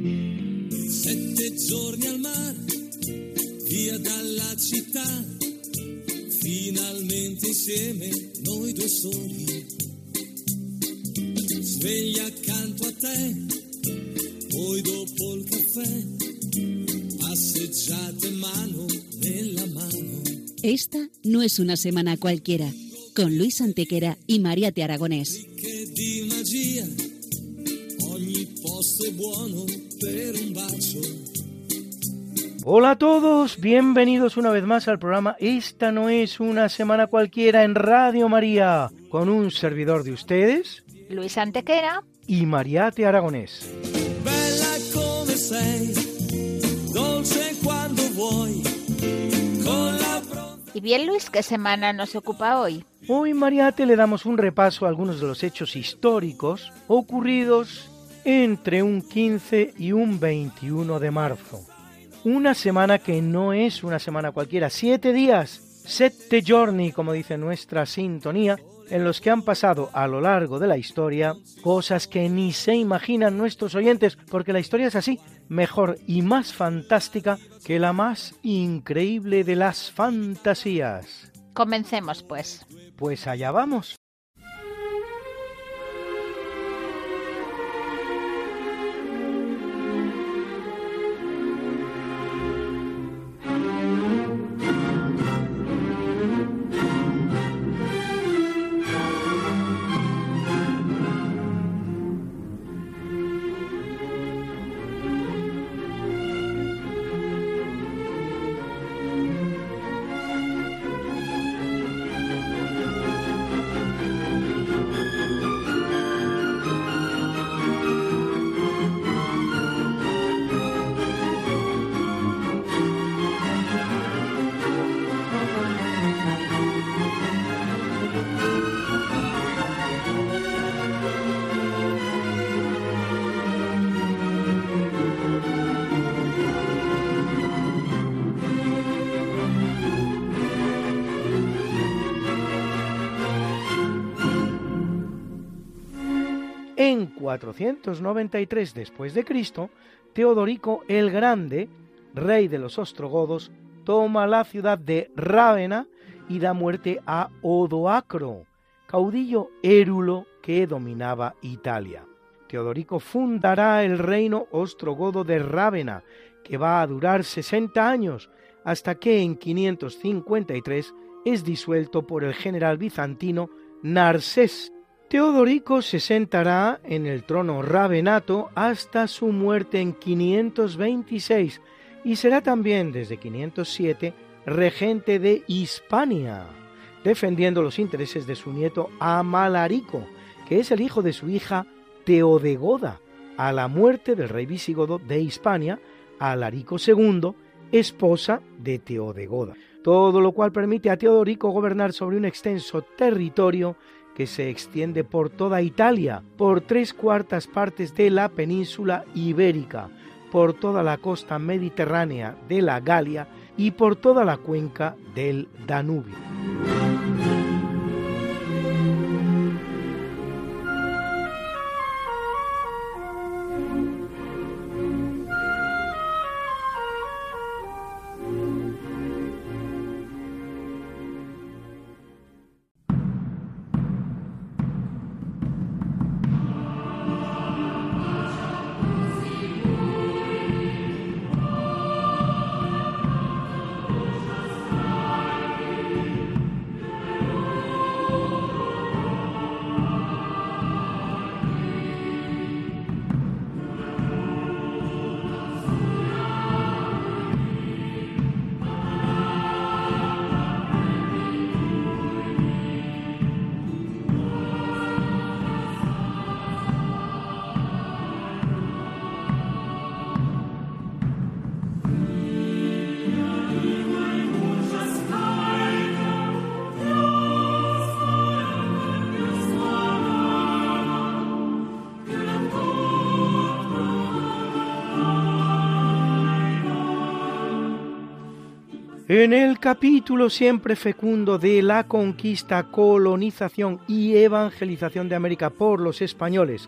7 giorni al mare, via dalla città, finalmente insieme noi due soli. Sveglia accanto a te, poi dopo il caffè, passeggiate mano nella mano. Esta no es una semana cualquiera, con Luis Antequera y Mariate Aragonés. Di magia, ogni posto è buono per un bacio. Hola a todos, bienvenidos una vez más al programa Esta no es una semana cualquiera en Radio María, con un servidor de ustedes, Luis Antequera y Mariate Aragonés. Bella come sei, dolce quando vuoi, con la Y bien, Luis, ¿qué semana nos ocupa hoy? Hoy, Mariate, le damos un repaso a algunos de los hechos históricos ocurridos entre un 15 y un 21 de marzo. Una semana que no es una semana cualquiera, 7 días, 7 giorni, como dice nuestra sintonía, en los que han pasado a lo largo de la historia cosas que ni se imaginan nuestros oyentes, porque la historia es así, mejor y más fantástica que la más increíble de las fantasías. Comencemos, pues. Pues allá vamos. En 493 después de Cristo, Teodorico el Grande, rey de los ostrogodos, toma la ciudad de Rávena y da muerte a Odoacro, caudillo érulo que dominaba Italia. Teodorico fundará el reino ostrogodo de Rávena, que va a durar 60 años, hasta que en 553 es disuelto por el general bizantino Narsés. Teodorico se sentará en el trono ravenato hasta su muerte en 526 y será también desde 507 regente de Hispania, defendiendo los intereses de su nieto Amalarico, que es el hijo de su hija Teodegoda, a la muerte del rey visigodo de Hispania, Alarico II, esposa de Teodegoda. Todo lo cual permite a Teodorico gobernar sobre un extenso territorio que se extiende por toda Italia, por 3/4 partes de la península ibérica, por toda la costa mediterránea de la Galia y por toda la cuenca del Danubio. En el capítulo siempre fecundo de la conquista, colonización y evangelización de América por los españoles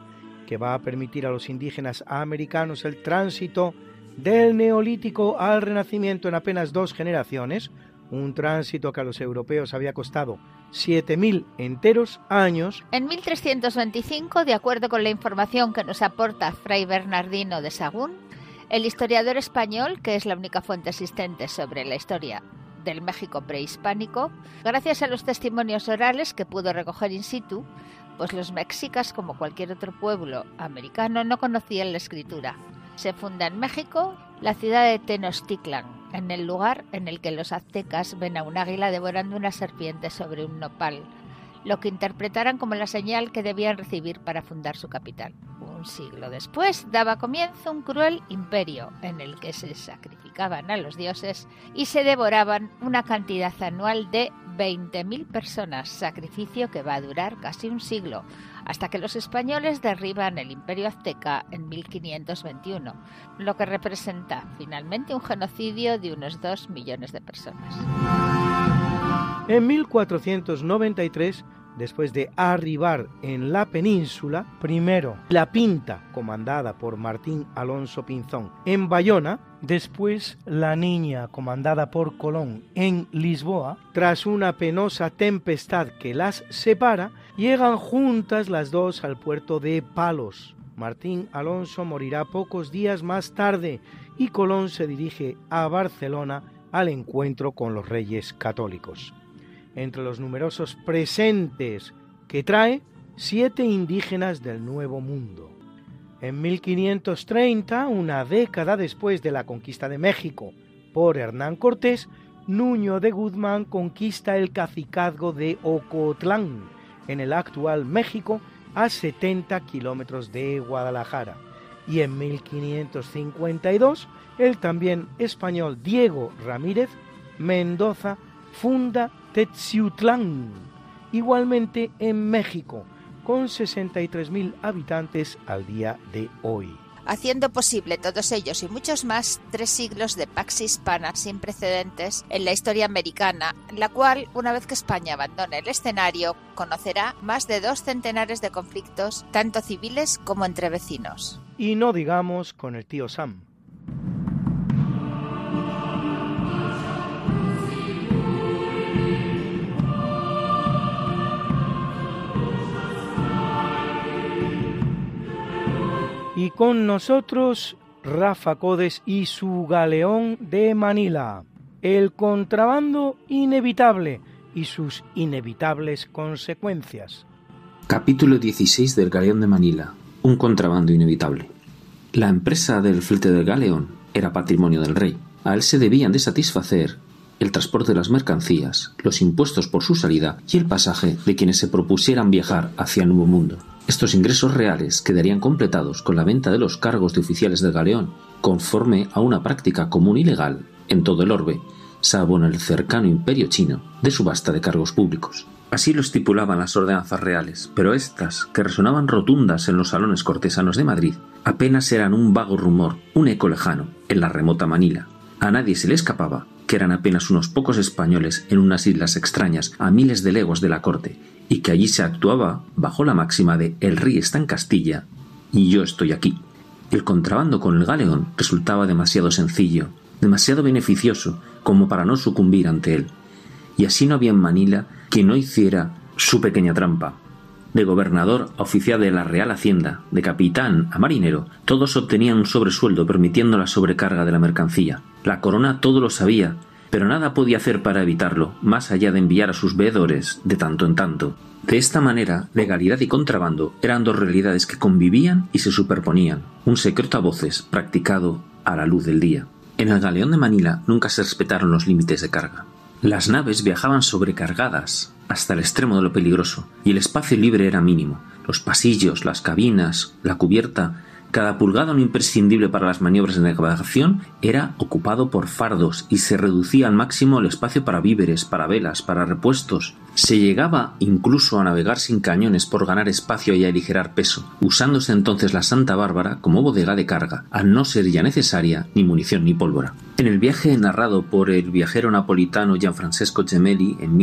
que va a permitir a los indígenas americanos el tránsito del Neolítico al Renacimiento en apenas 2 generaciones, un tránsito que a los europeos había costado 7.000 enteros años. En 1325, de acuerdo con la información que nos aporta Fray Bernardino de Sahagún, el historiador español, que es la única fuente existente sobre la historia del México prehispánico, gracias a los testimonios orales que pudo recoger in situ, pues los mexicas, como cualquier otro pueblo americano, no conocían la escritura. Se funda en México la ciudad de Tenochtitlan, en el lugar en el que los aztecas ven a un águila devorando una serpiente sobre un nopal, lo que interpretarán como la señal que debían recibir para fundar su capital. Un siglo después daba comienzo un cruel imperio en el que se sacrificaban a los dioses y se devoraban una cantidad anual de 20.000 personas, sacrificio que va a durar casi un siglo, hasta que los españoles derriban el imperio azteca en 1521, lo que representa finalmente un genocidio de unos 2 millones de personas. En 1493, después de arribar en la península, primero la Pinta, comandada por Martín Alonso Pinzón, en Bayona, después la Niña, comandada por Colón, en Lisboa, tras una penosa tempestad que las separa, llegan juntas las dos al puerto de Palos. Martín Alonso morirá pocos días más tarde y Colón se dirige a Barcelona al encuentro con los reyes católicos. Entre los numerosos presentes que trae, 7 indígenas del Nuevo Mundo. En 1530, una década después de la conquista de México por Hernán Cortés, Nuño de Guzmán conquista el cacicazgo de Ocotlán, en el actual México, a 70 kilómetros de Guadalajara. Y en 1552, el también español Diego Ramírez Mendoza funda Teciutlán, igualmente en México, con 63.000 habitantes al día de hoy. Haciendo posible todos ellos y muchos más 3 siglos de pax hispana sin precedentes en la historia americana, la cual, una vez que España abandone el escenario, conocerá más de 2 centenares de conflictos, tanto civiles como entre vecinos. Y no digamos con el tío Sam. Y con nosotros Rafa Codes y su galeón de Manila, el contrabando inevitable y sus inevitables consecuencias. Capítulo 16 del galeón de Manila, un contrabando inevitable. La empresa del flete del galeón era patrimonio del rey. A él se debían de satisfacer el transporte de las mercancías, los impuestos por su salida y el pasaje de quienes se propusieran viajar hacia el Nuevo Mundo. Estos ingresos reales quedarían completados con la venta de los cargos de oficiales del galeón, conforme a una práctica común y legal en todo el orbe, salvo en el cercano imperio chino, de subasta de cargos públicos. Así lo estipulaban las ordenanzas reales, pero estas, que resonaban rotundas en los salones cortesanos de Madrid, apenas eran un vago rumor, un eco lejano, en la remota Manila. A nadie se le escapaba que eran apenas unos pocos españoles en unas islas extrañas a miles de leguas de la corte, y que allí se actuaba bajo la máxima de «el rey está en Castilla y yo estoy aquí». El contrabando con el galeón resultaba demasiado sencillo, demasiado beneficioso como para no sucumbir ante él, y así no había en Manila quien no hiciera su pequeña trampa. De gobernador a oficial de la Real Hacienda, de capitán a marinero, todos obtenían un sobresueldo permitiendo la sobrecarga de la mercancía. La corona todo lo sabía, pero nada podía hacer para evitarlo, más allá de enviar a sus veedores de tanto en tanto. De esta manera, legalidad y contrabando eran 2 realidades que convivían y se superponían, un secreto a voces practicado a la luz del día. En el galeón de Manila nunca se respetaron los límites de carga. Las naves viajaban sobrecargadas hasta el extremo de lo peligroso, y el espacio libre era mínimo. Los pasillos, las cabinas, la cubierta Cada pulgada, imprescindible para las maniobras de navegación, era ocupado por fardos y se reducía al máximo el espacio para víveres, para velas, para repuestos. Se llegaba incluso a navegar sin cañones por ganar espacio y aligerar peso, usándose entonces la Santa Bárbara como bodega de carga, al no ser ya necesaria ni munición ni pólvora. En el viaje narrado por el viajero napolitano Gianfrancesco Gemelli en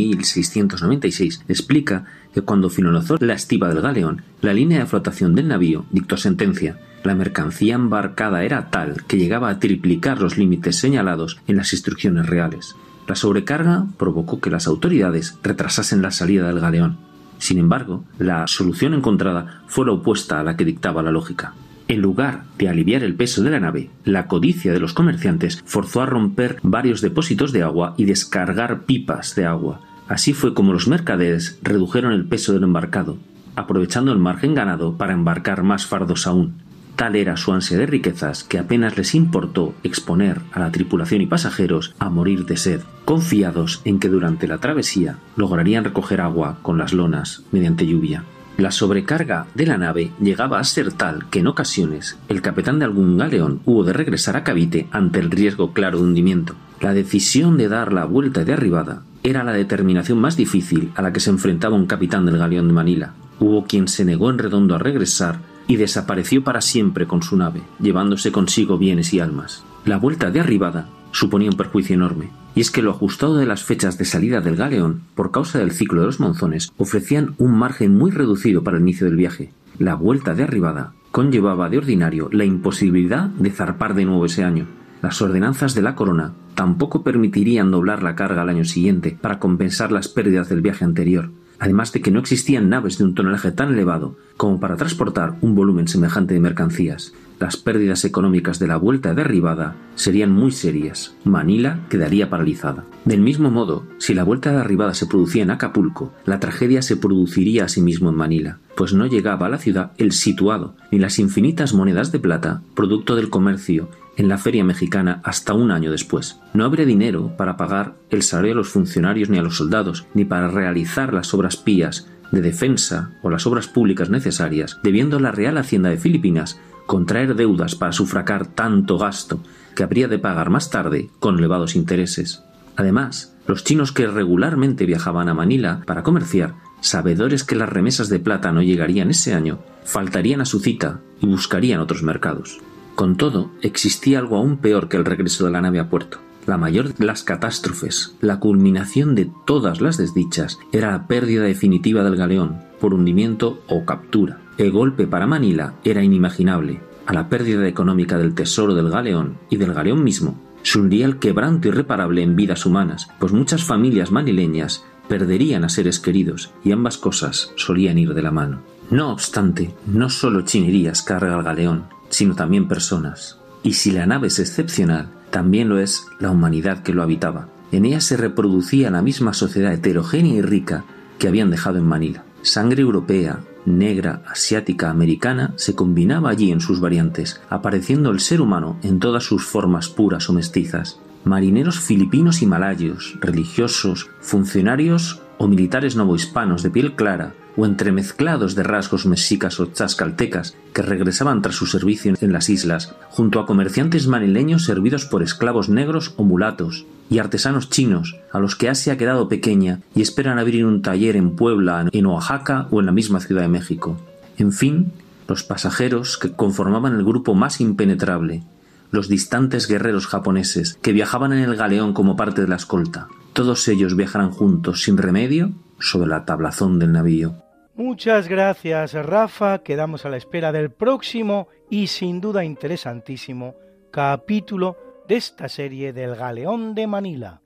1696, explica que cuando finalizó la estiba del galeón, la línea de flotación del navío dictó sentencia. La mercancía embarcada era tal que llegaba a triplicar los límites señalados en las instrucciones reales. La sobrecarga provocó que las autoridades retrasasen la salida del galeón. Sin embargo, la solución encontrada fue la opuesta a la que dictaba la lógica. En lugar de aliviar el peso de la nave, la codicia de los comerciantes forzó a romper varios depósitos de agua y descargar pipas de agua. Así fue como los mercaderes redujeron el peso del embarcado, aprovechando el margen ganado para embarcar más fardos aún. Tal era su ansia de riquezas que apenas les importó exponer a la tripulación y pasajeros a morir de sed, confiados en que durante la travesía lograrían recoger agua con las lonas mediante lluvia. La sobrecarga de la nave llegaba a ser tal que en ocasiones el capitán de algún galeón hubo de regresar a Cavite ante el riesgo claro de hundimiento. La decisión de dar la vuelta de arribada era la determinación más difícil a la que se enfrentaba un capitán del galeón de Manila. Hubo quien se negó en redondo a regresar y desapareció para siempre con su nave, llevándose consigo bienes y almas. La vuelta de arribada suponía un perjuicio enorme, y es que lo ajustado de las fechas de salida del galeón, por causa del ciclo de los monzones, ofrecían un margen muy reducido para el inicio del viaje. La vuelta de arribada conllevaba de ordinario la imposibilidad de zarpar de nuevo ese año. Las ordenanzas de la corona tampoco permitirían doblar la carga al año siguiente para compensar las pérdidas del viaje anterior, además de que no existían naves de un tonelaje tan elevado como para transportar un volumen semejante de mercancías. Las pérdidas económicas de la vuelta de arribada serían muy serias. Manila quedaría paralizada. Del mismo modo, si la vuelta de arribada se producía en Acapulco, la tragedia se produciría asimismo en Manila, pues no llegaba a la ciudad el situado, ni las infinitas monedas de plata, producto del comercio, en la feria mexicana hasta un año después. No habría dinero para pagar el salario a los funcionarios ni a los soldados, ni para realizar las obras pías de defensa o las obras públicas necesarias, debiendo la Real Hacienda de Filipinas contraer deudas para sufragar tanto gasto que habría de pagar más tarde con elevados intereses. Además, los chinos que regularmente viajaban a Manila para comerciar, sabedores que las remesas de plata no llegarían ese año, faltarían a su cita y buscarían otros mercados. Con todo, existía algo aún peor que el regreso de la nave a puerto. La mayor de las catástrofes, la culminación de todas las desdichas, era la pérdida definitiva del galeón, por hundimiento o captura. El golpe para Manila era inimaginable. A la pérdida económica del tesoro del galeón y del galeón mismo, se uniría el quebranto irreparable en vidas humanas, pues muchas familias manileñas perderían a seres queridos, y ambas cosas solían ir de la mano. No obstante, no solo chinerías carga el galeón, sino también personas. Y si la nave es excepcional, también lo es la humanidad que lo habitaba. En ella se reproducía la misma sociedad heterogénea y rica que habían dejado en Manila. Sangre europea, negra, asiática, americana se combinaba allí en sus variantes, apareciendo el ser humano en todas sus formas puras o mestizas. Marineros filipinos y malayos, religiosos, funcionarios o militares novohispanos de piel clara, o entremezclados de rasgos mexicas o tlaxcaltecas que regresaban tras su servicio en las islas, junto a comerciantes manileños servidos por esclavos negros o mulatos, y artesanos chinos, a los que Asia ha quedado pequeña y esperan abrir un taller en Puebla, en Oaxaca o en la misma Ciudad de México. En fin, los pasajeros que conformaban el grupo más impenetrable, los distantes guerreros japoneses que viajaban en el galeón como parte de la escolta, todos ellos viajarán juntos sin remedio sobre la tablazón del navío. Muchas gracias, Rafa. Quedamos a la espera del próximo y sin duda interesantísimo capítulo de esta serie del Galeón de Manila.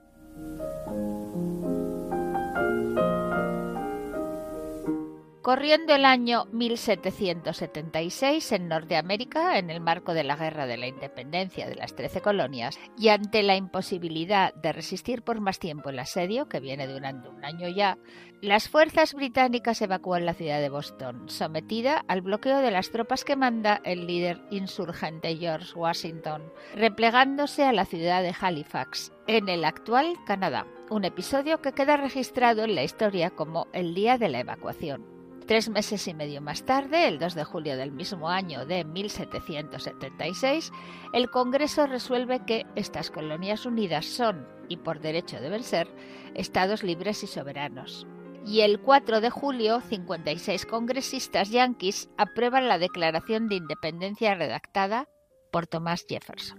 Corriendo el año 1776 en Norteamérica, en el marco de la Guerra de la Independencia de las 13 colonias, y ante la imposibilidad de resistir por más tiempo el asedio, que viene durando un año ya, las fuerzas británicas evacúan la ciudad de Boston, sometida al bloqueo de las tropas que manda el líder insurgente George Washington, replegándose a la ciudad de Halifax, en el actual Canadá, un episodio que queda registrado en la historia como el día de la evacuación. 3 meses y medio más tarde, el 2 de julio del mismo año de 1776, el Congreso resuelve que estas colonias unidas son, y por derecho deben ser, estados libres y soberanos. Y el 4 de julio, 56 congresistas yanquis aprueban la Declaración de Independencia redactada por Thomas Jefferson.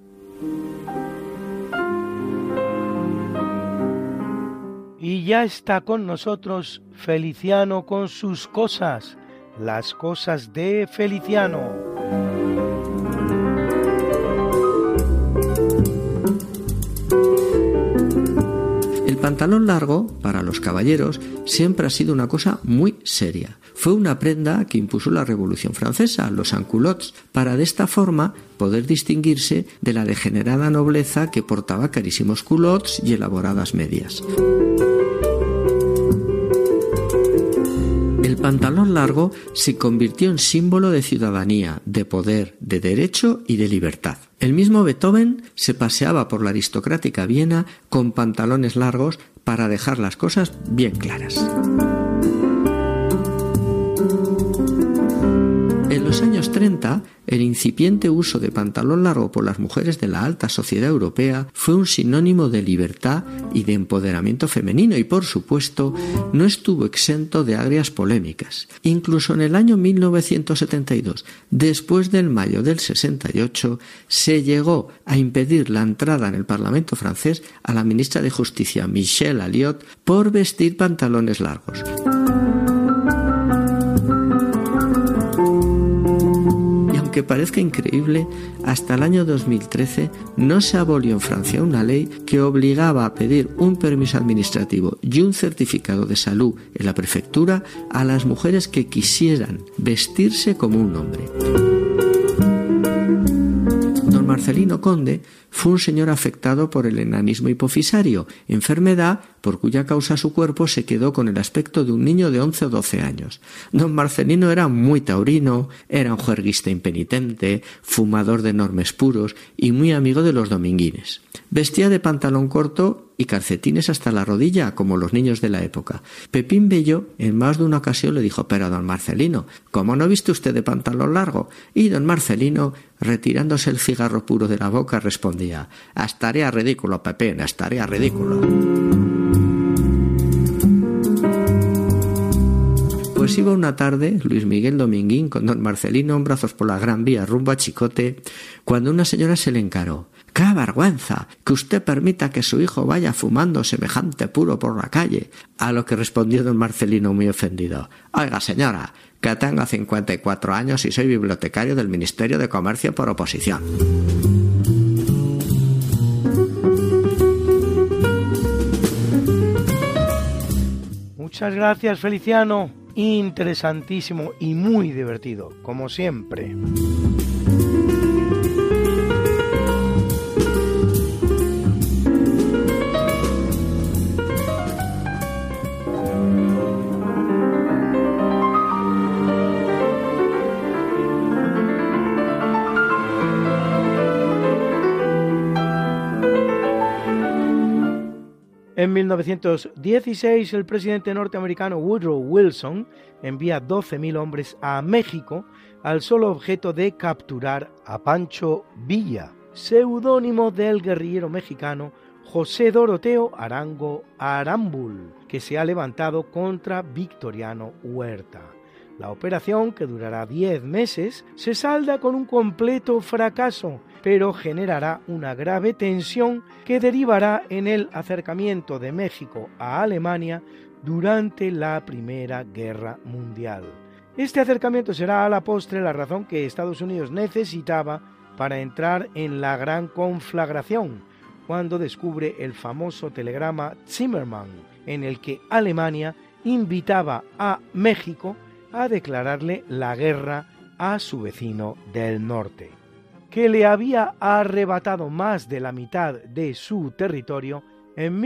Y ya está con nosotros Feliciano con sus cosas, las cosas de Feliciano. El pantalón largo, para los caballeros, siempre ha sido una cosa muy seria. Fue una prenda que impuso la Revolución Francesa, los sans-culottes, para de esta forma poder distinguirse de la degenerada nobleza que portaba carísimos culottes y elaboradas medias. El pantalón largo se convirtió en símbolo de ciudadanía, de poder, de derecho y de libertad. El mismo Beethoven se paseaba por la aristocrática Viena con pantalones largos para dejar las cosas bien claras. En los años 30, el incipiente uso de pantalón largo por las mujeres de la alta sociedad europea fue un sinónimo de libertad y de empoderamiento femenino y, por supuesto, no estuvo exento de agrias polémicas. Incluso en el año 1972, después del mayo del 68, se llegó a impedir la entrada en el Parlamento francés a la ministra de Justicia, Michèle Alliot, por vestir pantalones largos. Que parezca increíble, hasta el año 2013 no se abolió en Francia una ley que obligaba a pedir un permiso administrativo y un certificado de salud en la prefectura a las mujeres que quisieran vestirse como un hombre. Don Marcelino Conde fue un señor afectado por el enanismo hipofisario, enfermedad por cuya causa su cuerpo se quedó con el aspecto de un niño de 11 o 12 años. Don Marcelino era muy taurino, era un juerguista impenitente, fumador de enormes puros y muy amigo de los dominguines. Vestía de pantalón corto y calcetines hasta la rodilla, como los niños de la época. Pepín Bello en más de una ocasión le dijo: «Pero don Marcelino, ¿cómo no viste usted de pantalón largo?». Y don Marcelino, retirándose el cigarro puro de la boca, respondía: «Estaría ridículo, Pepín, estaría ridículo». Pues iba una tarde Luis Miguel Dominguín con don Marcelino en brazos por la Gran Vía rumbo a Chicote, cuando una señora se le encaró. «¡Qué vergüenza que usted permita que su hijo vaya fumando semejante puro por la calle!». A lo que respondió don Marcelino muy ofendido: «Oiga, señora, que tengo 54 años y soy bibliotecario del Ministerio de Comercio por oposición». Muchas gracias, Feliciano. Interesantísimo y muy divertido, como siempre. En 1916, el presidente norteamericano Woodrow Wilson envía 12.000 hombres a México al solo objeto de capturar a Pancho Villa, seudónimo del guerrillero mexicano José Doroteo Arango Arambul, que se ha levantado contra Victoriano Huerta. La operación, que durará 10 meses, se salda con un completo fracaso, pero generará una grave tensión que derivará en el acercamiento de México a Alemania durante la Primera Guerra Mundial. Este acercamiento será a la postre la razón que Estados Unidos necesitaba para entrar en la gran conflagración, cuando descubre el famoso telegrama Zimmermann, en el que Alemania invitaba a México a declararle la guerra a su vecino del norte, que le había arrebatado más de la mitad de su territorio en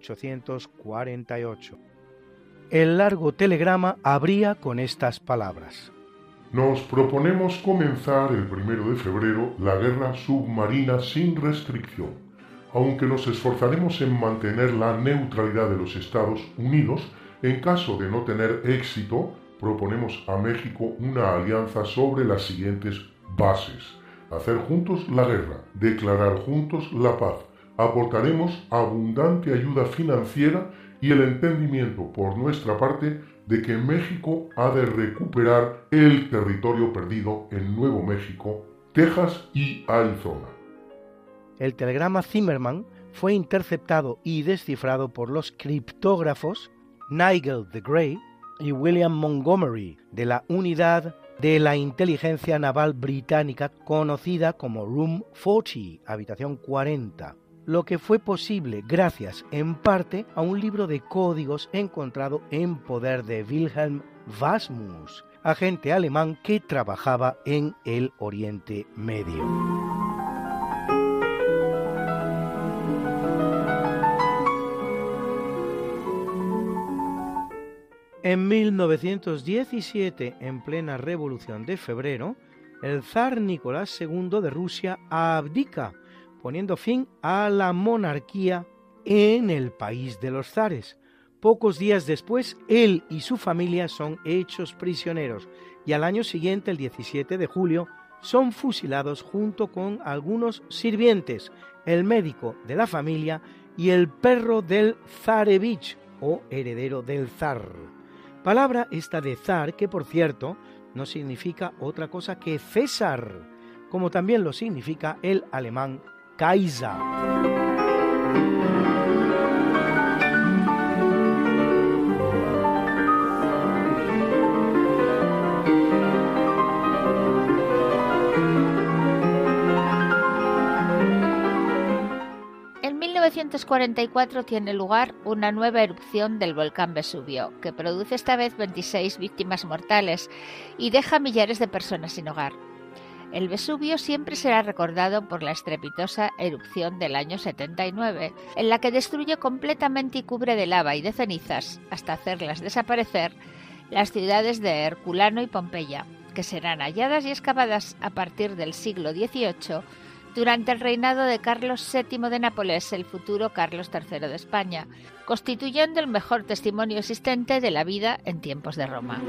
1848. El largo telegrama abría con estas palabras: «Nos proponemos comenzar el 1 de febrero la guerra submarina sin restricción, aunque nos esforzaremos en mantener la neutralidad de los Estados Unidos. En caso de no tener éxito, proponemos a México una alianza sobre las siguientes bases: hacer juntos la guerra, declarar juntos la paz. Aportaremos abundante ayuda financiera y el entendimiento por nuestra parte de que México ha de recuperar el territorio perdido en Nuevo México, Texas y Arizona. El telegrama Zimmerman fue interceptado y descifrado por los criptógrafos Nigel the Grey y William Montgomery de la unidad de la inteligencia naval británica conocida como Room 40, habitación 40, lo que fue posible gracias en parte a un libro de códigos encontrado en poder de Wilhelm Wasmus, agente alemán que trabajaba en el Oriente Medio. En 1917, en plena Revolución de Febrero, el zar Nicolás II de Rusia abdica, poniendo fin a la monarquía en el país de los zares. Pocos días después, él y su familia son hechos prisioneros y al año siguiente, el 17 de julio, son fusilados junto con algunos sirvientes, el médico de la familia y el perro del zarevich o heredero del zar. Palabra esta de zar que, por cierto, no significa otra cosa que César, como también lo significa el alemán Kaiser. En 1944 tiene lugar una nueva erupción del volcán Vesubio, que produce esta vez 26 víctimas mortales y deja millares de personas sin hogar. El Vesubio siempre será recordado por la estrepitosa erupción del año 79, en la que destruye completamente y cubre de lava y de cenizas, hasta hacerlas desaparecer, las ciudades de Herculano y Pompeya, que serán halladas y excavadas a partir del siglo XVIII, durante el reinado de Carlos VII de Nápoles, el futuro Carlos III de España, constituyendo el mejor testimonio existente de la vida en tiempos de Roma.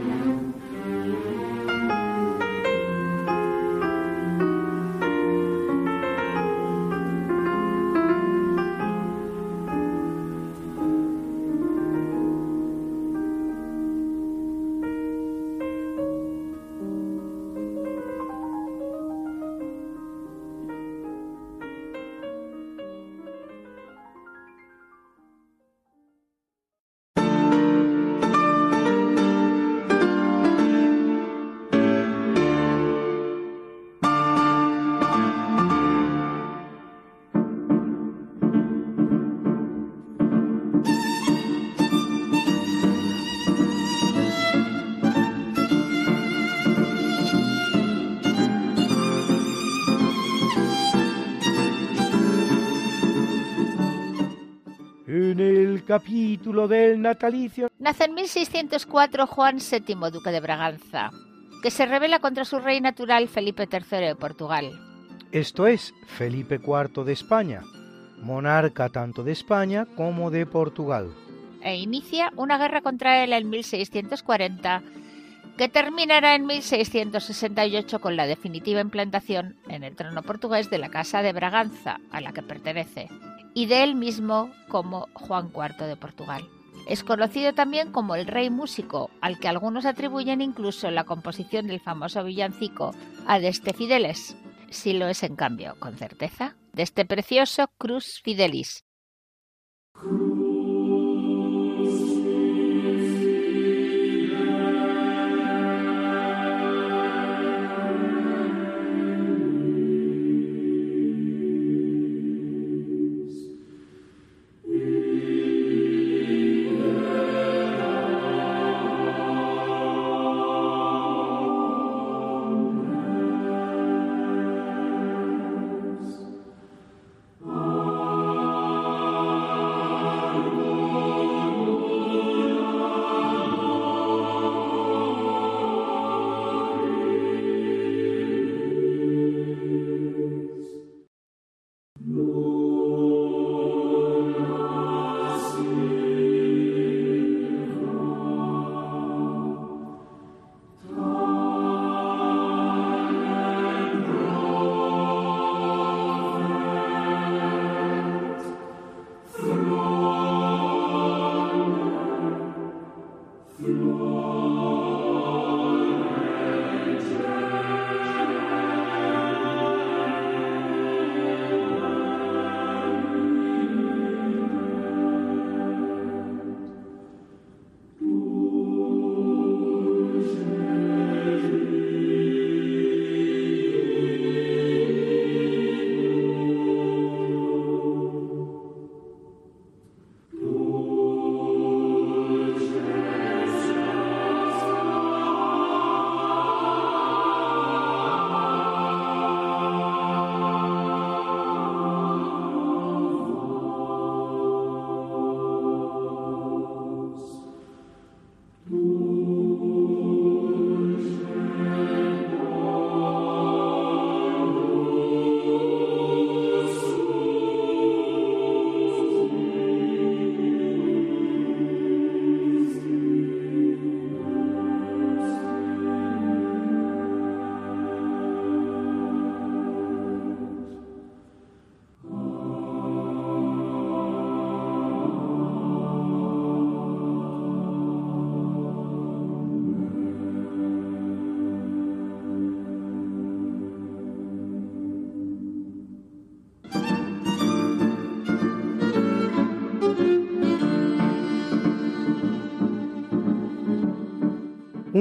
En el capítulo del natalicio Nace en 1604 Juan VII, duque de Braganza, que se rebela contra su rey natural Felipe III de Portugal. Esto es Felipe IV de España, monarca tanto de España como de Portugal. E inicia una guerra contra él en 1640, que terminará en 1668 con la definitiva implantación en el trono portugués de la Casa de Braganza, a la que pertenece, y de él mismo como Juan IV de Portugal. Es conocido también como el Rey Músico, al que algunos atribuyen incluso la composición del famoso villancico Adeste Fideles. Sí lo es, en cambio, con certeza, de este precioso Cruz Fidelis.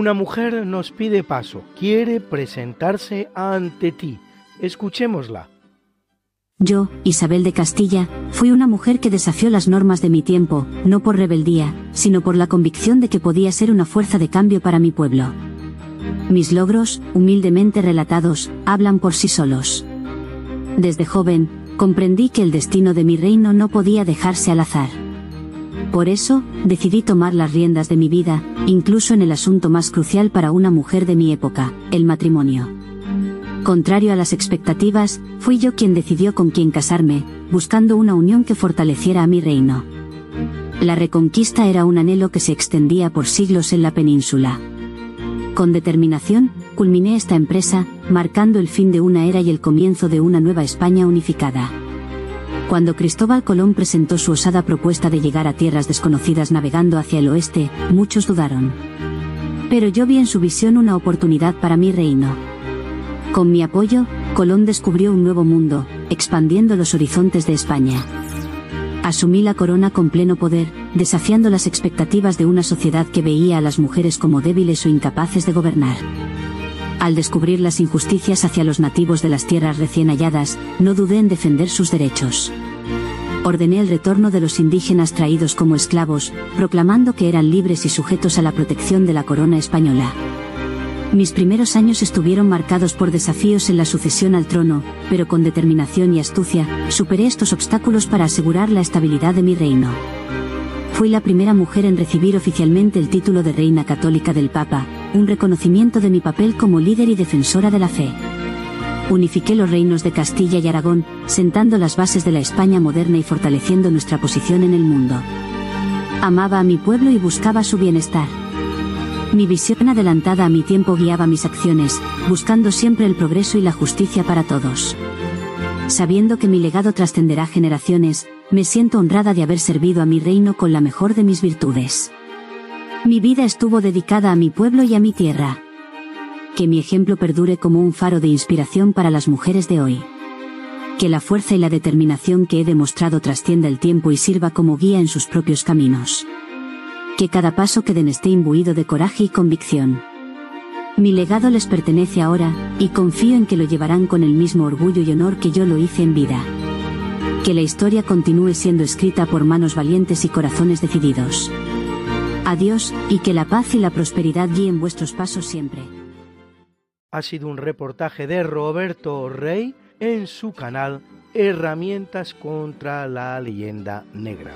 Una mujer nos pide paso, quiere presentarse ante ti. Escuchémosla. Yo, Isabel de Castilla, fui una mujer que desafió las normas de mi tiempo, no por rebeldía, sino por la convicción de que podía ser una fuerza de cambio para mi pueblo. Mis logros, humildemente relatados, hablan por sí solos. Desde joven, comprendí que el destino de mi reino no podía dejarse al azar. Por eso, decidí tomar las riendas de mi vida, incluso en el asunto más crucial para una mujer de mi época, el matrimonio. Contrario a las expectativas, fui yo quien decidió con quién casarme, buscando una unión que fortaleciera a mi reino. La reconquista era un anhelo que se extendía por siglos en la península. Con determinación, culminé esta empresa, marcando el fin de una era y el comienzo de una nueva España unificada. Cuando Cristóbal Colón presentó su osada propuesta de llegar a tierras desconocidas navegando hacia el oeste, muchos dudaron. Pero yo vi en su visión una oportunidad para mi reino. Con mi apoyo, Colón descubrió un nuevo mundo, expandiendo los horizontes de España. Asumí la corona con pleno poder, desafiando las expectativas de una sociedad que veía a las mujeres como débiles o incapaces de gobernar. Al descubrir las injusticias hacia los nativos de las tierras recién halladas, no dudé en defender sus derechos. Ordené el retorno de los indígenas traídos como esclavos, proclamando que eran libres y sujetos a la protección de la corona española. Mis primeros años estuvieron marcados por desafíos en la sucesión al trono, pero con determinación y astucia, superé estos obstáculos para asegurar la estabilidad de mi reino. Fui la primera mujer en recibir oficialmente el título de Reina Católica del Papa, un reconocimiento de mi papel como líder y defensora de la fe. Unifiqué los reinos de Castilla y Aragón, sentando las bases de la España moderna y fortaleciendo nuestra posición en el mundo. Amaba a mi pueblo y buscaba su bienestar. Mi visión adelantada a mi tiempo guiaba mis acciones, buscando siempre el progreso y la justicia para todos. Sabiendo que mi legado trascenderá generaciones, me siento honrada de haber servido a mi reino con la mejor de mis virtudes. Mi vida estuvo dedicada a mi pueblo y a mi tierra. Que mi ejemplo perdure como un faro de inspiración para las mujeres de hoy. Que la fuerza y la determinación que he demostrado trascienda el tiempo y sirva como guía en sus propios caminos. Que cada paso que den esté imbuido de coraje y convicción. Mi legado les pertenece ahora, y confío en que lo llevarán con el mismo orgullo y honor que yo lo hice en vida. Que la historia continúe siendo escrita por manos valientes y corazones decididos. Adiós, y que la paz y la prosperidad guíen vuestros pasos siempre. Ha sido un reportaje de Roberto Rey en su canal Herramientas contra la Leyenda Negra.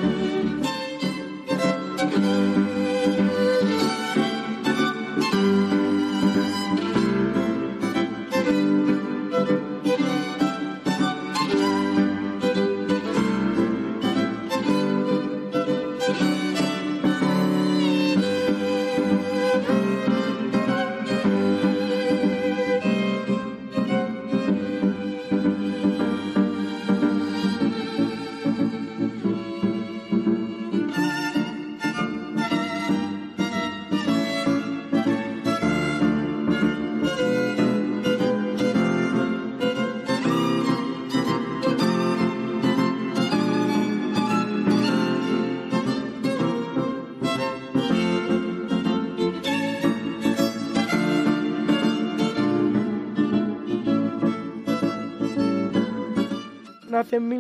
Nace en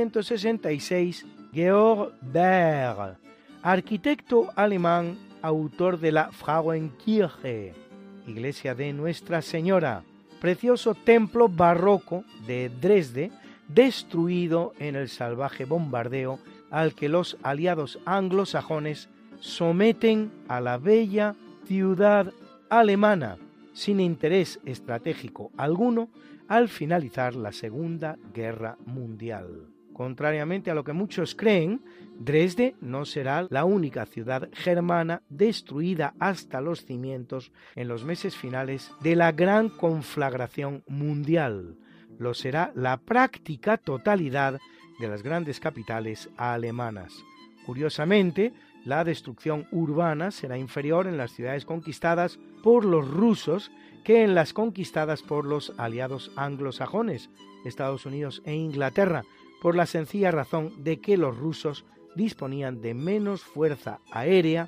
1666 Georg Berg, arquitecto alemán, autor de la Frauenkirche, iglesia de Nuestra Señora, precioso templo barroco de Dresde, destruido en el salvaje bombardeo al que los aliados anglosajones someten a la bella ciudad alemana, sin interés estratégico alguno, al finalizar la Segunda Guerra Mundial. Contrariamente a lo que muchos creen, Dresde no será la única ciudad germana destruida hasta los cimientos en los meses finales de la gran conflagración mundial. Lo será la práctica totalidad de las grandes capitales alemanas. Curiosamente, la destrucción urbana será inferior en las ciudades conquistadas por los rusos que en las conquistadas por los aliados anglosajones, Estados Unidos e Inglaterra, por la sencilla razón de que los rusos disponían de menos fuerza aérea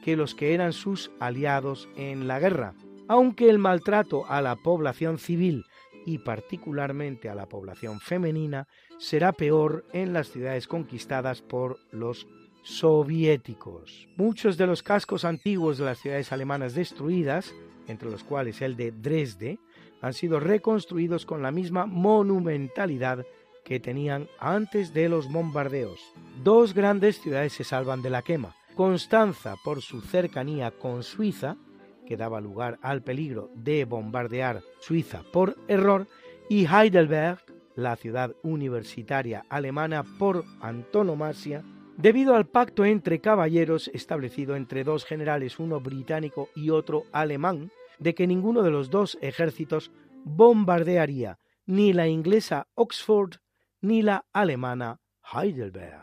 que los que eran sus aliados en la guerra, aunque el maltrato a la población civil y particularmente a la población femenina será peor en las ciudades conquistadas por los soviéticos. Muchos de los cascos antiguos de las ciudades alemanas destruidas, entre los cuales el de Dresde, han sido reconstruidos con la misma monumentalidad que tenían antes de los bombardeos. Dos grandes ciudades se salvan de la quema: Constanza por su cercanía con Suiza, que daba lugar al peligro de bombardear Suiza por error, y Heidelberg, la ciudad universitaria alemana por antonomasia, debido al pacto entre caballeros establecido entre dos generales, uno británico y otro alemán, de que ninguno de los dos ejércitos bombardearía ni la inglesa Oxford ni la alemana Heidelberg.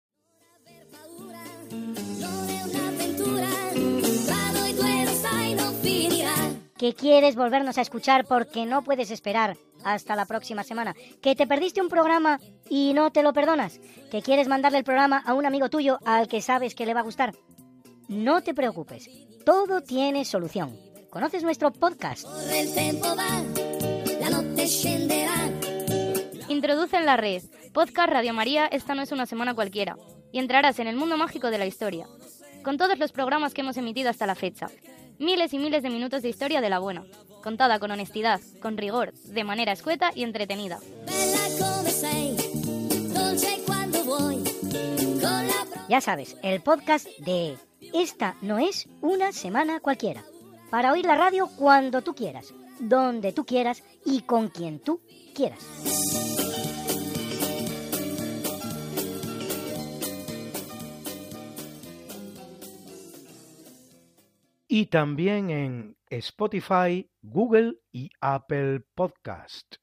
¿Que quieres volvernos a escuchar porque no puedes esperar hasta la próxima semana? ¿Que te perdiste un programa y no te lo perdonas? ¿Que quieres mandarle el programa a un amigo tuyo al que sabes que le va a gustar? No te preocupes, todo tiene solución. ¿Conoces nuestro podcast? Introduce en la red Podcast Radio María Esta no es una semana cualquiera y entrarás en el mundo mágico de la historia, con todos los programas que hemos emitido hasta la fecha. Miles y miles de minutos de historia de la buena, contada con honestidad, con rigor, de manera escueta y entretenida. Ya sabes, el podcast de Esta no es una semana cualquiera. Para oír la radio cuando tú quieras, donde tú quieras y con quien tú quieras. Y también en Spotify, Google y Apple Podcast.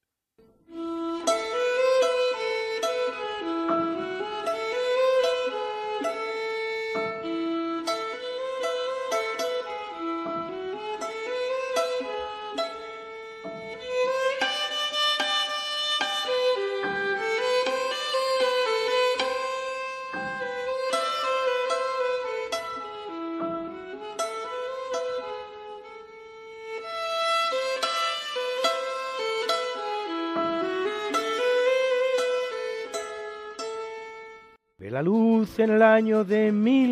Ve la luz en el año de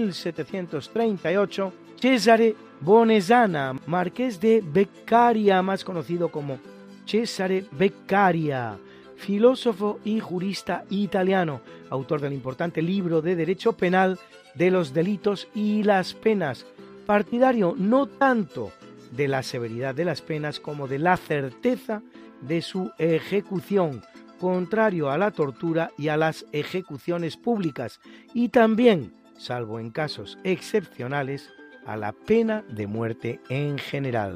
1738 Cesare Bonesana, marqués de Beccaria, más conocido como Cesare Beccaria, filósofo y jurista italiano, autor del importante libro de Derecho Penal de los delitos y las penas, partidario no tanto de la severidad de las penas como de la certeza de su ejecución, contrario a la tortura y a las ejecuciones públicas, y también, salvo en casos excepcionales, a la pena de muerte en general.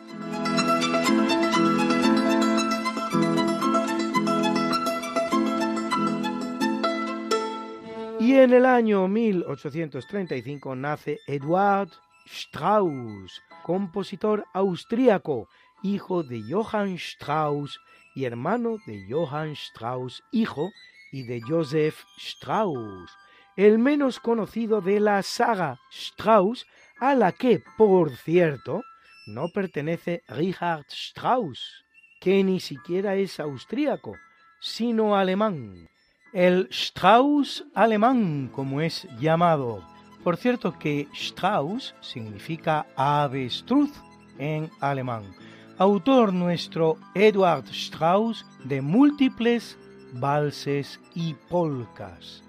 Y en el año 1835 nace Eduard Strauss, compositor austríaco, hijo de Johann Strauss y hermano de Johann Strauss, hijo, y de Joseph Strauss, el menos conocido de la saga Strauss, a la que, por cierto, no pertenece Richard Strauss, que ni siquiera es austríaco, sino alemán. El Strauss alemán, como es llamado. Por cierto que Strauss significa avestruz en alemán. Autor nuestro Eduard Strauss de múltiples valses y polcas.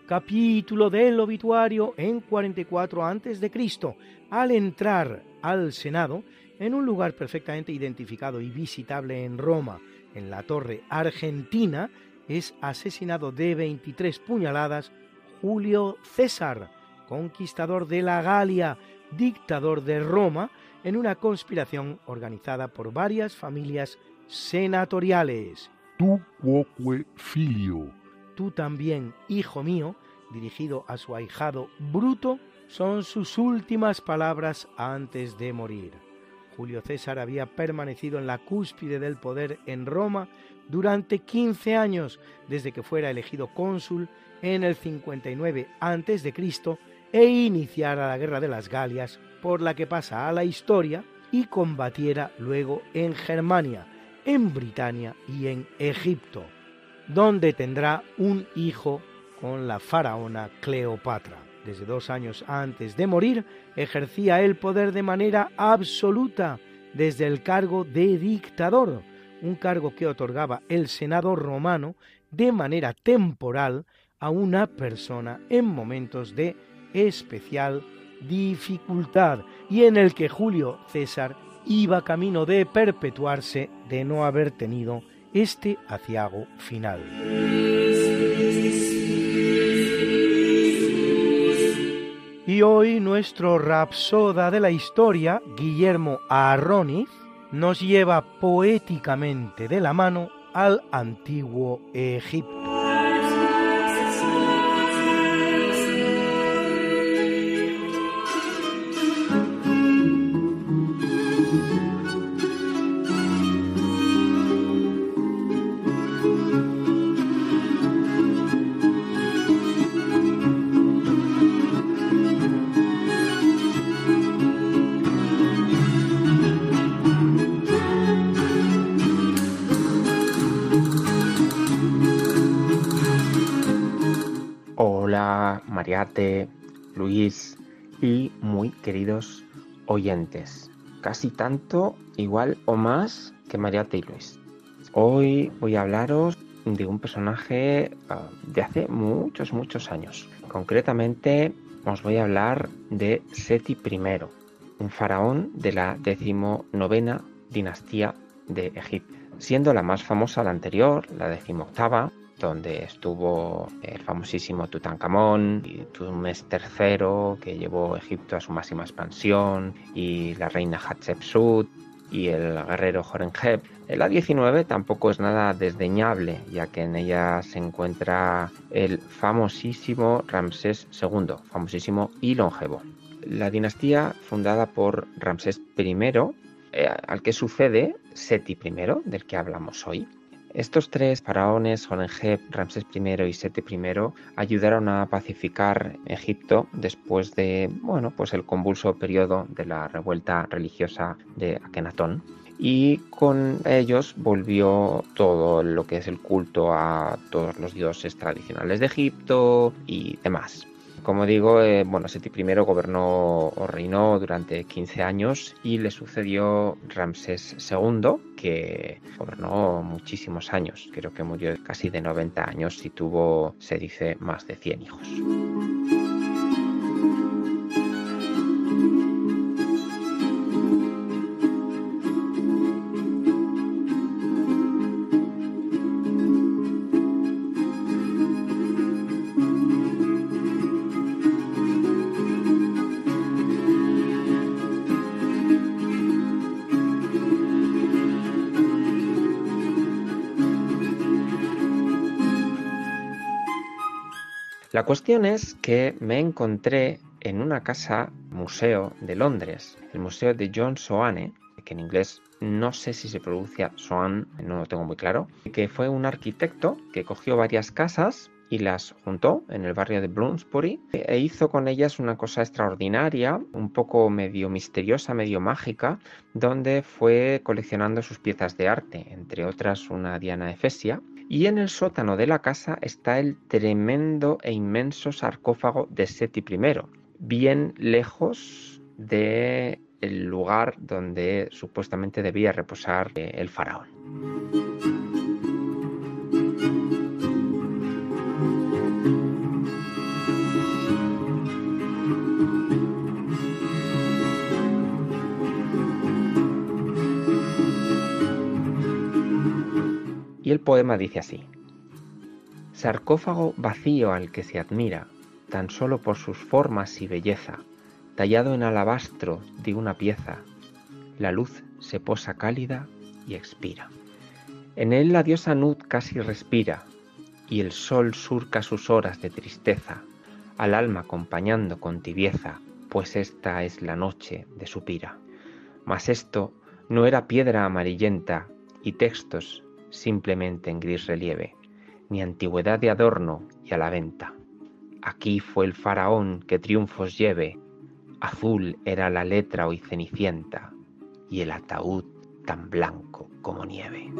Capítulo del obituario en 44 a.C. Al entrar al Senado, en un lugar perfectamente identificado y visitable en Roma, en la Torre Argentina, es asesinado de 23 puñaladas Julio César, conquistador de la Galia, dictador de Roma, en una conspiración organizada por varias familias senatoriales. Tu quoque filio. Tú también, hijo mío, dirigido a su ahijado Bruto, son sus últimas palabras antes de morir. Julio César había permanecido en la cúspide del poder en Roma durante 15 años, desde que fuera elegido cónsul en el 59 a.C. e iniciara la Guerra de las Galias, por la que pasa a la historia, y combatiera luego en Germania, en Britania y en Egipto, donde tendrá un hijo con la faraona Cleopatra. Desde 2 años antes de morir, ejercía el poder de manera absoluta desde el cargo de dictador, un cargo que otorgaba el Senado romano de manera temporal a una persona en momentos de especial dificultad y en el que Julio César iba camino de perpetuarse de no haber tenido este aciago final. Y hoy nuestro rapsoda de la historia, Guillermo Arroniz, nos lleva poéticamente de la mano al antiguo Egipto. Mariate, Luis y muy queridos oyentes, casi tanto, igual o más que Mariate y Luis. Hoy voy a hablaros de un personaje de hace muchos años. Concretamente os voy a hablar de Seti I, un faraón de la 19ª dinastía de Egipto, siendo la más famosa la anterior, la 18ª, donde estuvo el famosísimo Tutankamón y Tumes III, que llevó Egipto a su máxima expansión, y la reina Hatshepsut y el guerrero Horemheb. La 19 tampoco es nada desdeñable, ya que en ella se encuentra el famosísimo Ramsés II, famosísimo y longevo. La dinastía fundada por Ramsés I, al que sucede Seti I, del que hablamos hoy. Estos 3 faraones, Horemheb, Ramsés I y Seti I, ayudaron a pacificar Egipto después de, el convulso periodo de la revuelta religiosa de Akenatón. Y con ellos volvió todo lo que es el culto a todos los dioses tradicionales de Egipto y demás. Como digo, Seti I gobernó o reinó durante 15 años y le sucedió Ramsés II, que gobernó muchísimos años. Creo que murió casi de 90 años y tuvo, se dice, más de 100 hijos. La cuestión es que me encontré en una casa museo de Londres, el Museo de John Soane, que en inglés no sé si se pronuncia Soane, no lo tengo muy claro, que fue un arquitecto que cogió varias casas y las juntó en el barrio de Bloomsbury e hizo con ellas una cosa extraordinaria, un poco medio misteriosa, medio mágica, donde fue coleccionando sus piezas de arte, entre otras una Diana Efesia. Y en el sótano de la casa está el tremendo e inmenso sarcófago de Seti I, bien lejos del lugar donde supuestamente debía reposar el faraón. Y el poema dice así: sarcófago vacío al que se admira, tan solo por sus formas y belleza, tallado en alabastro de una pieza, la luz se posa cálida y expira. En él la diosa Nut casi respira, y el sol surca sus horas de tristeza, al alma acompañando con tibieza, pues esta es la noche de su pira. Mas esto no era piedra amarillenta y textos simplemente en gris relieve, ni antigüedad de adorno y a la venta. Aquí fue el faraón que triunfos lleve, azul era la letra hoy cenicienta, y el ataúd tan blanco como nieve.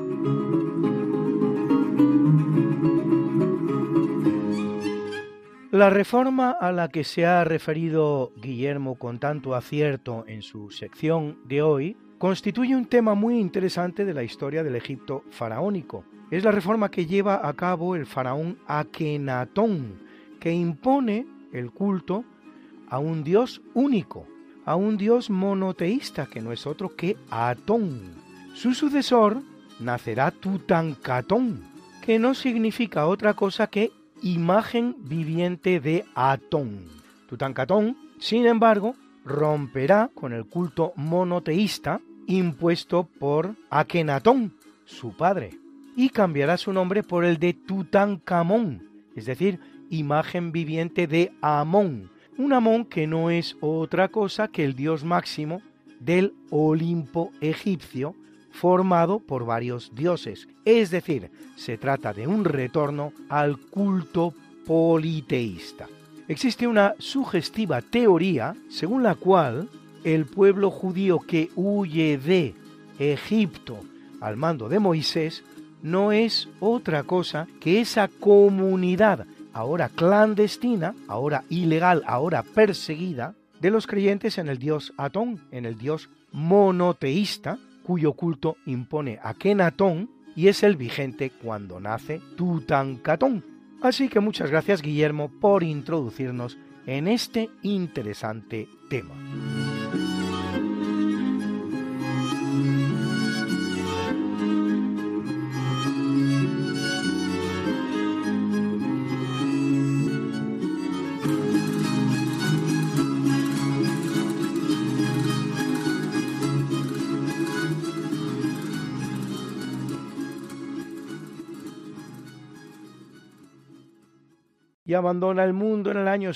La reforma a la que se ha referido Guillermo con tanto acierto en su sección de hoy constituye un tema muy interesante de la historia del Egipto faraónico. Es la reforma que lleva a cabo el faraón Akenatón, que impone el culto a un dios único, a un dios monoteísta que no es otro que Atón. Su sucesor nacerá Tutankatón, que no significa otra cosa que imagen viviente de Atón. Tutankatón, sin embargo, romperá con el culto monoteísta impuesto por Akenatón, su padre, y cambiará su nombre por el de Tutankamón, es decir, imagen viviente de Amón, un Amón que no es otra cosa que el dios máximo del Olimpo egipcio, formado por varios dioses, es decir, se trata de un retorno al culto politeísta. Existe una sugestiva teoría según la cual el pueblo judío que huye de Egipto al mando de Moisés no es otra cosa que esa comunidad ahora clandestina, ahora ilegal, ahora perseguida, de los creyentes en el dios Atón, en el dios monoteísta, cuyo culto impone Akenatón y es el vigente cuando nace Tutankatón. Así que muchas gracias, Guillermo, por introducirnos en este interesante tema. Y abandona el mundo en el año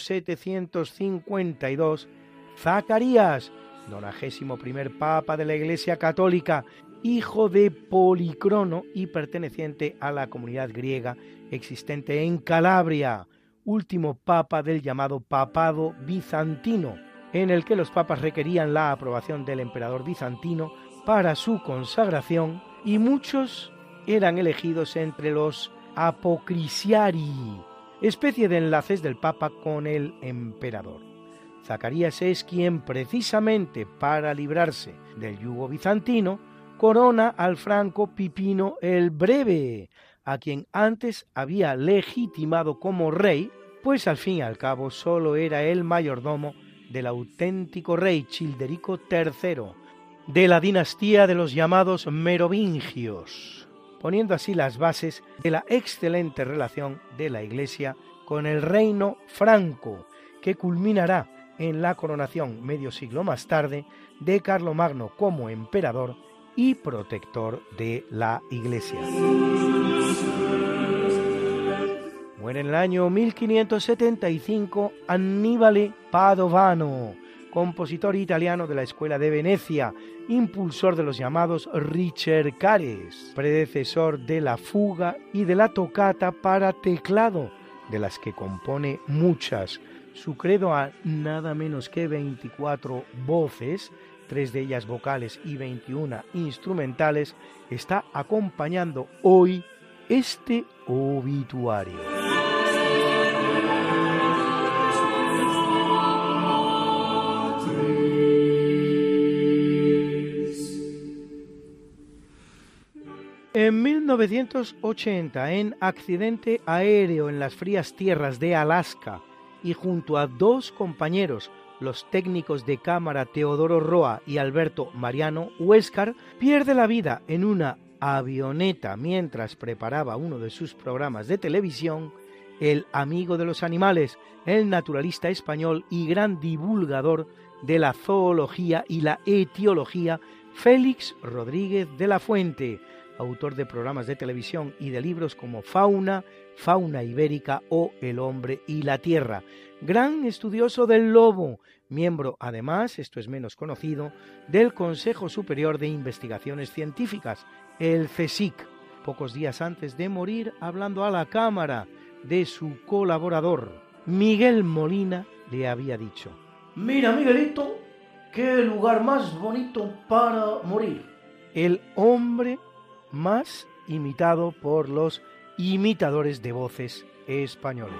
752 Zacarías, 91º papa de la Iglesia Católica, hijo de Policrono y perteneciente a la comunidad griega existente en Calabria, último papa del llamado papado bizantino, en el que los papas requerían la aprobación del emperador bizantino para su consagración, y muchos eran elegidos entre los apocrisiari, especie de enlaces del Papa con el emperador. Zacarías es quien, precisamente para librarse del yugo bizantino, corona al franco Pipino el Breve, a quien antes había legitimado como rey, pues al fin y al cabo solo era el mayordomo del auténtico rey Childerico III, de la dinastía de los llamados merovingios, poniendo así las bases de la excelente relación de la Iglesia con el reino franco, que culminará en la coronación medio siglo más tarde de Carlomagno como emperador y protector de la Iglesia. Muere en el año 1575 Annibale Padovano, compositor italiano de la Escuela de Venecia, impulsor de los llamados ricercares, predecesor de la fuga y de la tocata para teclado, de las que compone muchas. Su credo a nada menos que 24 voces, 3 de ellas vocales y 21 instrumentales, está acompañando hoy este obituario. En 1980, en accidente aéreo en las frías tierras de Alaska y junto a 2 compañeros, los técnicos de cámara Teodoro Roa y Alberto Mariano Huéscar, pierde la vida en una avioneta mientras preparaba uno de sus programas de televisión, el amigo de los animales, el naturalista español y gran divulgador de la zoología y la etiología, Félix Rodríguez de la Fuente, autor de programas de televisión y de libros como Fauna, Fauna Ibérica o El hombre y la tierra. Gran estudioso del lobo, miembro además, esto es menos conocido, del Consejo Superior de Investigaciones Científicas, el CSIC. Pocos días antes de morir, hablando a la cámara de su colaborador, Miguel Molina, le había dicho: mira, Miguelito, qué lugar más bonito para morir. El hombre más imitado por los imitadores de voces españoles.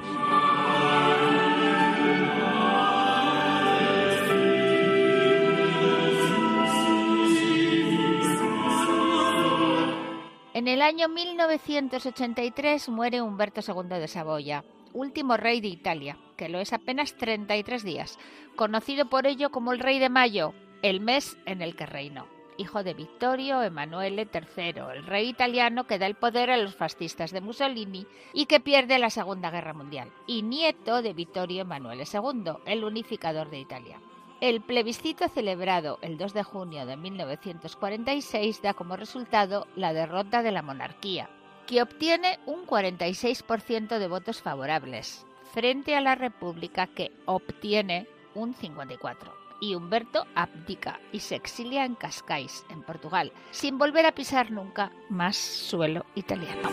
En el año 1983 muere Humberto II de Saboya, último rey de Italia, que lo es apenas 33 días, conocido por ello como el Rey de Mayo, el mes en el que reinó. Hijo de Vittorio Emanuele III, el rey italiano que da el poder a los fascistas de Mussolini y que pierde la Segunda Guerra Mundial, y nieto de Vittorio Emanuele II, el unificador de Italia. El plebiscito celebrado el 2 de junio de 1946 da como resultado la derrota de la monarquía, que obtiene un 46% de votos favorables, frente a la República, que obtiene un 54%. Y Humberto abdica y se exilia en Cascais, en Portugal, sin volver a pisar nunca más suelo italiano.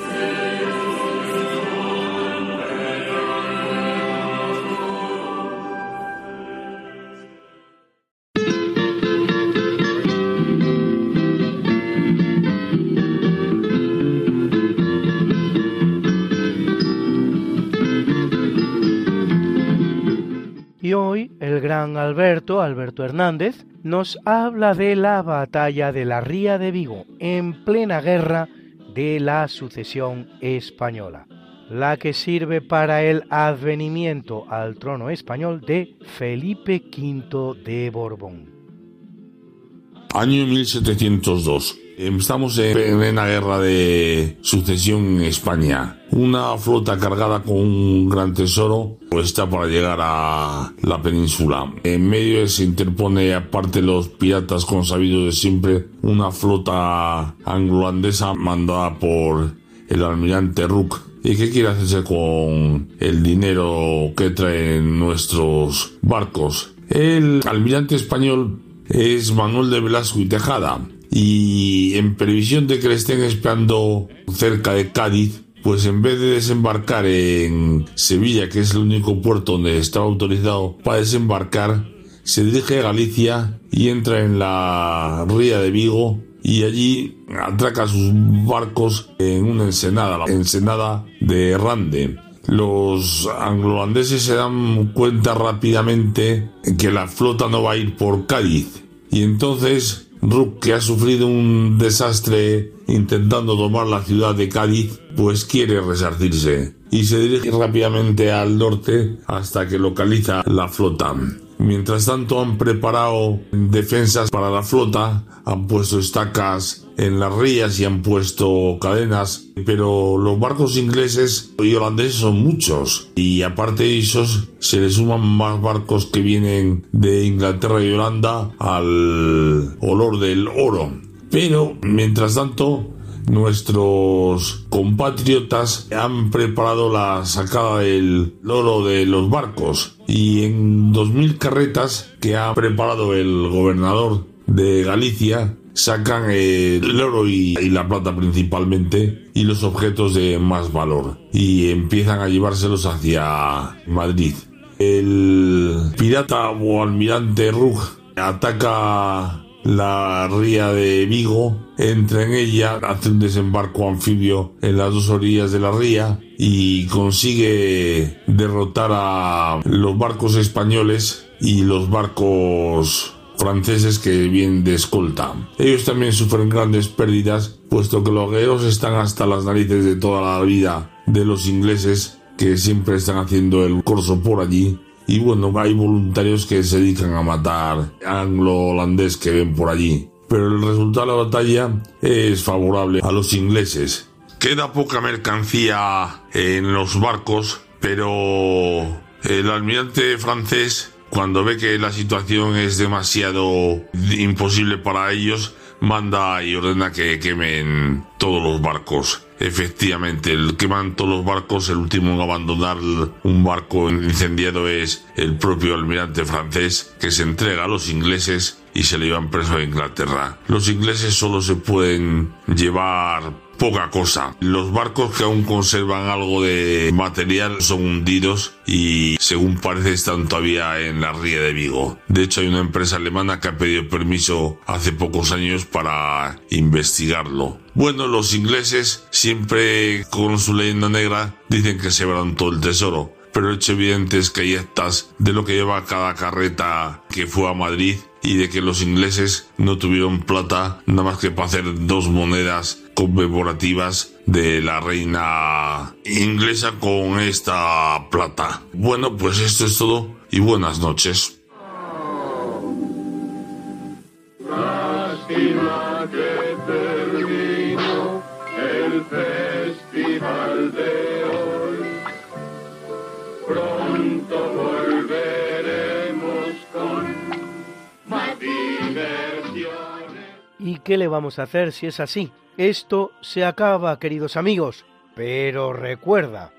Y hoy el gran Alberto Hernández, nos habla de la batalla de la Ría de Vigo, en plena guerra de la sucesión española, la que sirve para el advenimiento al trono español de Felipe V de Borbón. Año 1702. Estamos en plena guerra de sucesión en España. Una flota cargada con un gran tesoro está para llegar a la península. En medio se interpone, aparte de los piratas consabidos de siempre, una flota anglo-holandesa mandada por el almirante Rooke. ¿Y qué quiere hacerse con el dinero que traen nuestros barcos? El almirante español es Manuel de Velasco y Tejada, y en previsión de que le estén espiando cerca de Cádiz, pues en vez de desembarcar en Sevilla, que es el único puerto donde estaba autorizado para desembarcar, se dirige a Galicia y entra en la Ría de Vigo, y allí atraca sus barcos en una ensenada, la ensenada de Rande. Los anglo-holandeses se dan cuenta rápidamente que la flota no va a ir por Cádiz, y entonces Rooke, que ha sufrido un desastre intentando tomar la ciudad de Cádiz, pues quiere resarcirse y se dirige rápidamente al norte hasta que localiza la flota. Mientras tanto han preparado defensas para la flota, han puesto estacas en las rías y han puesto cadenas, pero los barcos ingleses y holandeses son muchos, y aparte de esos se le suman más barcos que vienen de Inglaterra y Holanda al olor del oro. Pero mientras tanto nuestros compatriotas han preparado la sacada del oro de los barcos, y en 2000 carretas que ha preparado el gobernador de Galicia sacan el oro y la plata principalmente, y los objetos de más valor, y empiezan a llevárselos hacia Madrid. El pirata o almirante Rooke ataca la Ría de Vigo, entra en ella, hace un desembarco anfibio en las dos orillas de la ría y consigue derrotar a los barcos españoles y los barcos franceses que vienen de escolta. Ellos también sufren grandes pérdidas, puesto que los guerreros están hasta las narices de toda la vida de los ingleses, que siempre están haciendo el corso por allí. Y bueno, hay voluntarios que se dedican a matar anglo-holandés que ven por allí. pero el resultado de la batalla es favorable a los ingleses. Queda poca mercancía en los barcos, pero el almirante francés, cuando ve que la situación es demasiado imposible para ellos, manda y ordena que quemen todos los barcos. Efectivamente, queman todos los barcos. El último en abandonar un barco incendiado es el propio almirante francés, que se entrega a los ingleses y se le llevan preso a Inglaterra. Los ingleses solo se pueden llevar poca cosa. Los barcos que aún conservan algo de material son hundidos y, según parece, están todavía en la ría de Vigo. De hecho, hay una empresa alemana que ha pedido permiso hace pocos años para investigarlo. Bueno, los ingleses, siempre con su leyenda negra, dicen que se llevaron todo el tesoro, pero el hecho evidente es que hay actas de lo que lleva cada carreta que fue a Madrid y de que los ingleses no tuvieron plata nada más que para hacer 2 monedas conmemorativas de la reina inglesa con esta plata. Bueno, pues esto es todo y buenas noches. Lástima que terminó el festival de hoy. Pronto volveremos con más diversiones. ¿Y qué le vamos a hacer si es así? Esto se acaba, queridos amigos, pero recuerda.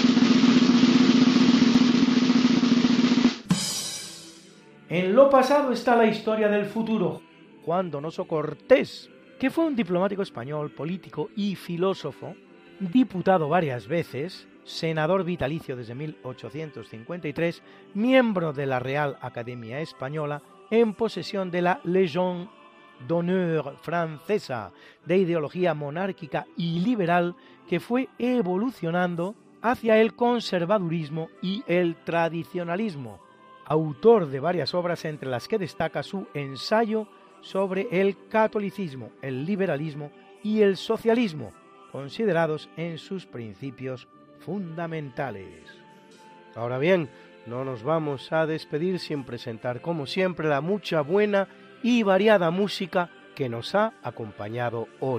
En lo pasado está la historia del futuro. Juan Donoso Cortés, que fue un diplomático español, político y filósofo, diputado varias veces, senador vitalicio desde 1853, miembro de la Real Academia Española, en posesión de la Légion d'honneur francesa, de ideología monárquica y liberal, que fue evolucionando hacia el conservadurismo y el tradicionalismo. Autor de varias obras, entre las que destaca su ensayo sobre el catolicismo, el liberalismo y el socialismo, considerados en sus principios fundamentales. Ahora bien, no nos vamos a despedir sin presentar, como siempre, la mucha buena y variada música que nos ha acompañado hoy.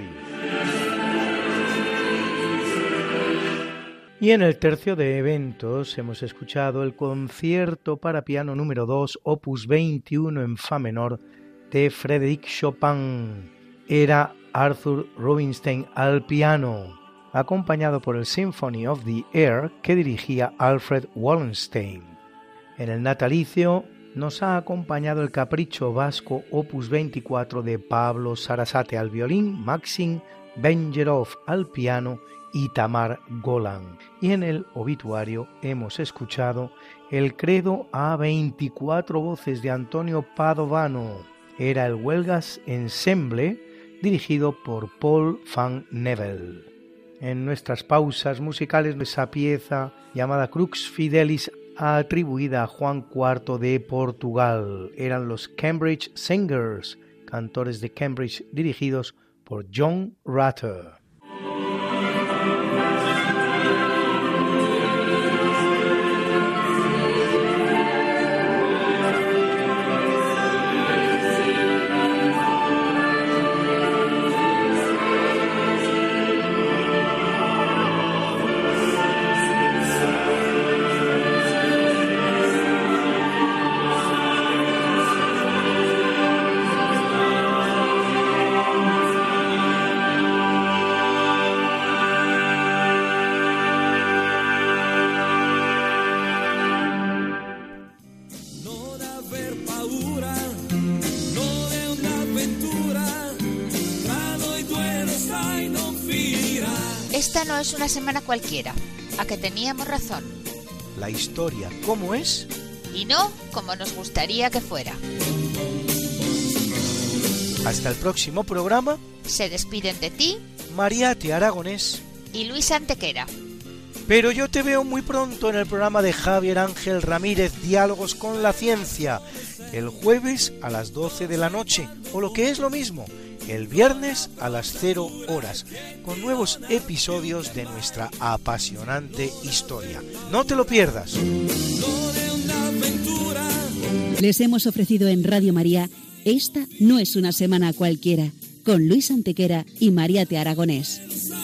Y en el tercio de eventos hemos escuchado el concierto para piano número 2, opus 21 en fa menor, de Frédéric Chopin. Era Arthur Rubinstein al piano, acompañado por el Symphony of the Air que dirigía Alfred Wallenstein. En el natalicio nos ha acompañado el Capricho Vasco opus 24 de Pablo Sarasate al violín, Maxim Benjerov al piano y Tamar Golan. Y en el obituario hemos escuchado el Credo a 24 voces de Antonio Padovano. Era el Huelgas Ensemble, dirigido por Paul van Nevel. En nuestras pausas musicales, esa pieza llamada Crux Fidelis, atribuida a Juan IV de Portugal. Eran los Cambridge Singers, cantores de Cambridge, dirigidos por John Rutter. Esta no es una semana cualquiera, a que teníamos razón. La historia, ¿cómo es? Y no como nos gustaría que fuera. Hasta el próximo programa. Se despiden de ti Mariate Aragonés y Luis Antequera. Pero yo te veo muy pronto en el programa de Javier Ángel Ramírez, Diálogos con la Ciencia, el jueves a las 12 de la noche, o lo que es lo mismo, el viernes a las 0 horas, con nuevos episodios de nuestra apasionante historia. No te lo pierdas. Les hemos ofrecido en Radio María Esta no es una semana cualquiera, con Luis Antequera y Mariate Aragonés.